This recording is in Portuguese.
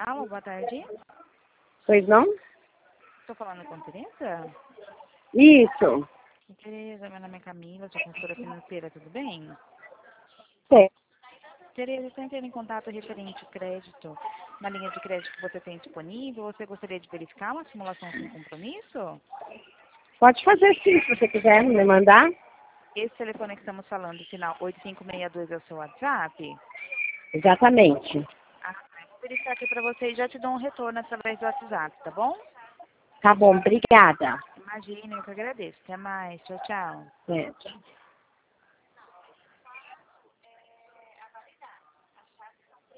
Alô, boa tarde. Pois não? Estou falando com Tereza? Isso. Tereza, meu nome é Camila, sou consultora financeira, tudo bem? É. Tereza, estou entrando em contato referente ao crédito, na linha de crédito que você tem disponível. Você gostaria de verificar uma simulação sem compromisso? Pode fazer sim, se você quiser me mandar. Esse telefone que estamos falando, final 8562, é o seu WhatsApp? Exatamente. Eu vou verificar aqui para você e já te dou um retorno através do WhatsApp, tá bom? Tá bom, obrigada. Imagina, eu que agradeço. Até mais. Tchau, tchau. É.